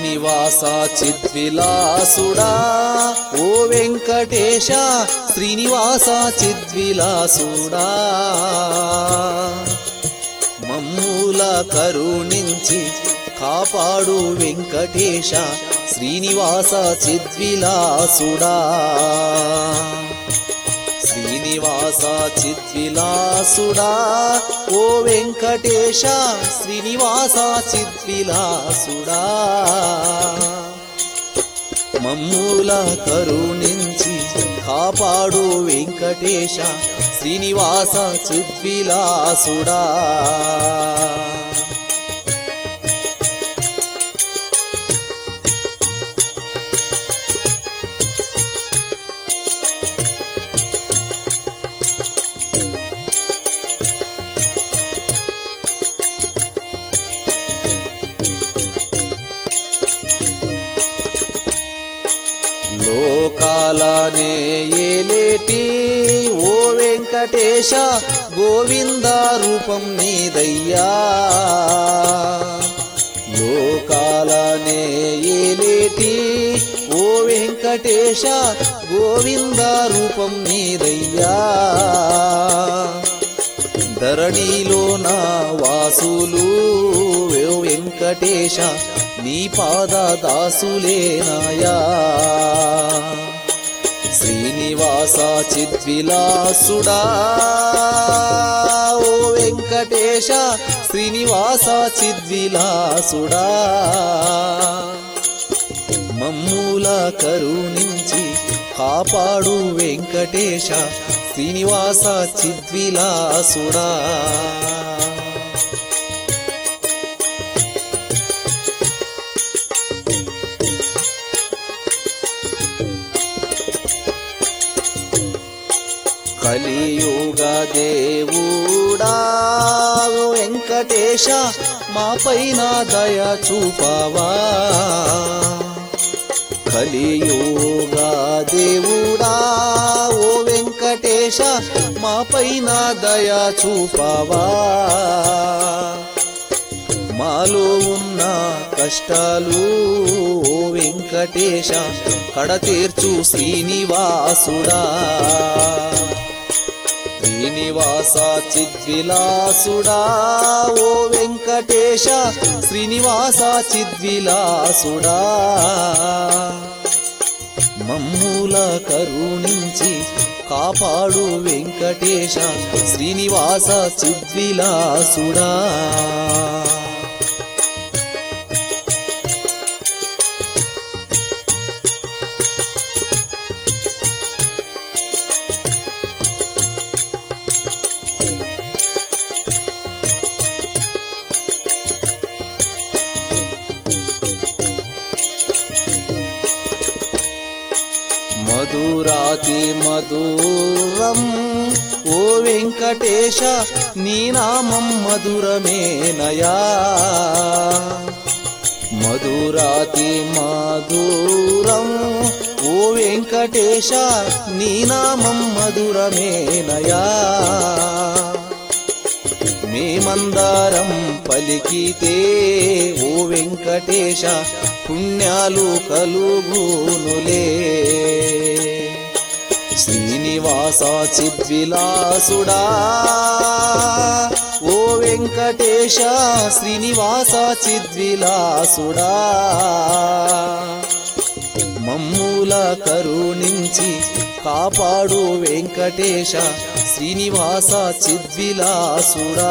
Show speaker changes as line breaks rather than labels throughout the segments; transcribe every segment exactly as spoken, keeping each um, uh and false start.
శ్రీనివాస చిద్విలాసుడా ఓ వెంకటేశ శ్రీనివాస చిద్విలాసుడా మమ్ముల కరుణించి కాపాడు వెంకటేశ శ్రీనివాస చిద్విలాసుడా శ్రీనివాస చిద్విలాసుడా ఓ వెంకటేశ శ్రీనివాస చిద్విలాసుడా మమ్ముల కరుణించి కాపాడు వెంకటేశ శ్రీనివాస చిద్విలాసుడా లోకాలనే ఏలేటి ఓ వెంకటేశ గోవింద రూపం నీదయ్యా లోకాలనే ఏలేటి ఓ వెంకటేశ గోవింద రూపం నీదయ్యా ధరణిలో నా వాసులు ఓ వెంకటేశ నీ పాద దాసులేనాయా శ్రీనివాస చిద్విలాసుడా ఓ వెంకటేశ శ్రీనివాస చిద్విలాసుడా మమ్ముల కరుణించి కాపాడు వెంకటేశ శ్రీనివాస చిద్విలాసుడా కలియుగ దేవుడా వెంకటేశ మా పైన దయ చూపవా కలియుగ దేవుడా ఓ వెంకటేశ మా పైన దయ చూపవా మాలో ఉన్న కష్టాలు ఓ వెంకటేశ కడతీర్చు శ్రీనివాసుడా శ్రీనివాస చిద్విలాసుడా ఓ వెంకటేశ శ్రీనివాస చిద్విలాసుడా మమ్ముల కరుణించి కాపాడు వెంకటేశ శ్రీనివాస చిద్విలాసుడా మధురాతి మధురం ఓ వెంకటేశ నీ నామం మధురమేనయా మధురాతి మధురం ఓ వెంకటేశ నీ నామం మధురమేనయా మేమందరం పలికితే ఓ వెంకటేశ పుణ్యాలు కలుగునులే శ్రీనివాస చిద్విలాసుడా ఓ వెంకటేశ శ్రీనివాస చిద్విలాసుడా మమ్ముల కరుణించి కాపాడు వెంకటేశ శ్రీనివాస చిద్విలాసుడా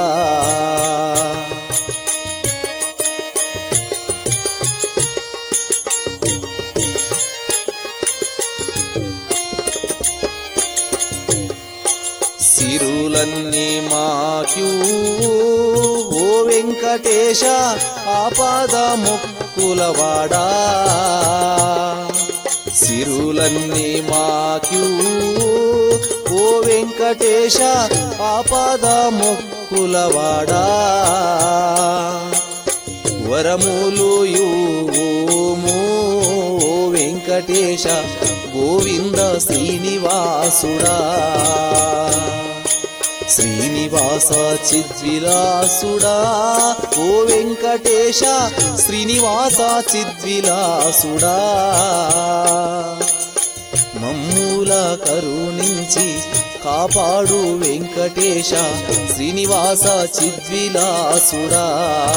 సిరులన్నీ మాక్యూ ఓ వెంకటేశ ఆపద మొక్కులవాడా సిరులన్నీ మాక్యూ ఓ వెంకటేశ ఆపద మొక్కులవాడా వరములు యూము ఓ వెంకటేశ గోవింద శ్రీనివాసుడా శ్రీనివాస చిద్విలాసుడా ఓ వెంకటేశ శ్రీనివాస చిద్విలాసుడా మమ్ముల కరుణించి కాపాడు వెంకటేశ శ్రీనివాస చిద్విలాసుడా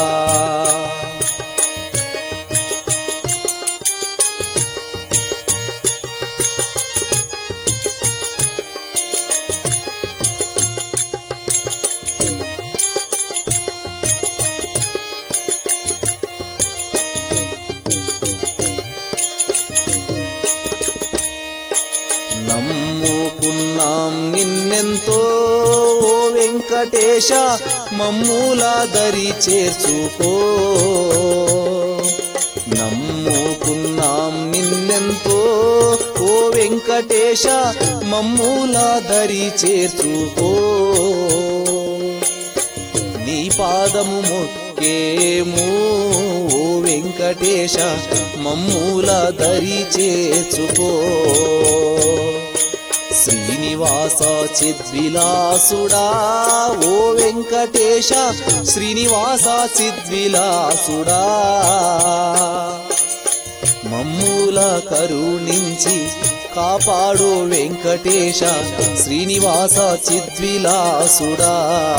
నమ్ముకున్నాం నిన్నెంతో ఓ వెంకటేశ మమ్ముల దరి చేర్చుకో నమ్ముకున్నాం నిన్నెంతో ఓ వెంకటేశ మమ్ముల దరి చేర్చుకో నీ పాదము మొక్కేము ఓ వెంకటేశ మమ్ముల దరి చేర్చుకో శ్రీనివాస చిద్విలాసుడా ఓ వెంకటేశ శ్రీనివాస చిద్విలాసుడా మమ్ముల కరుణించి కాపాడు వెంకటేశ శ్రీనివాస చిద్విలాసుడా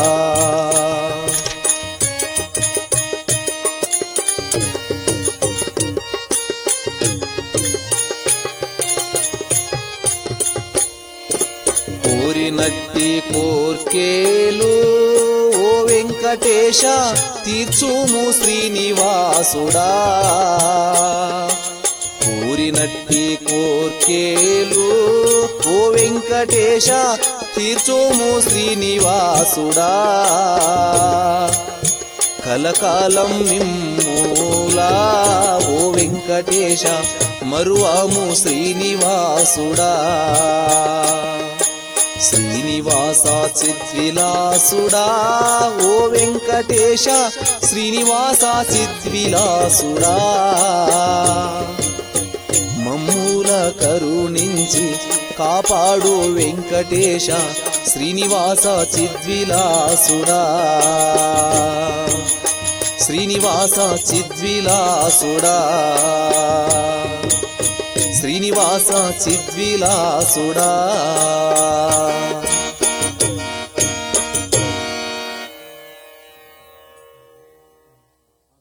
కోరినట్టి కోర్కేలు ఓ వెంకటేశ తీర్చుము శ్రీనివాసుడా కోరినట్టి కోర్కేలు ఓ వెంకటేశ తీర్చుము శ్రీనివాసుడా కలకాలం మిమ్ములా ఓ వెంకటేశ మరువము శ్రీనివాసుడా శ్రీనివాస చిద్విలాసుడా ఓ వెంకటేశ శ్రీనివాస చిద్విలాసుడా మమ్ముల కరుణించి కాపాడు వెంకటేశ శ్రీనివాస చిద్విలాసుడా శ్రీనివాస చిద్విలాసుడా శ్రీనివాస చిద్విలాసుడా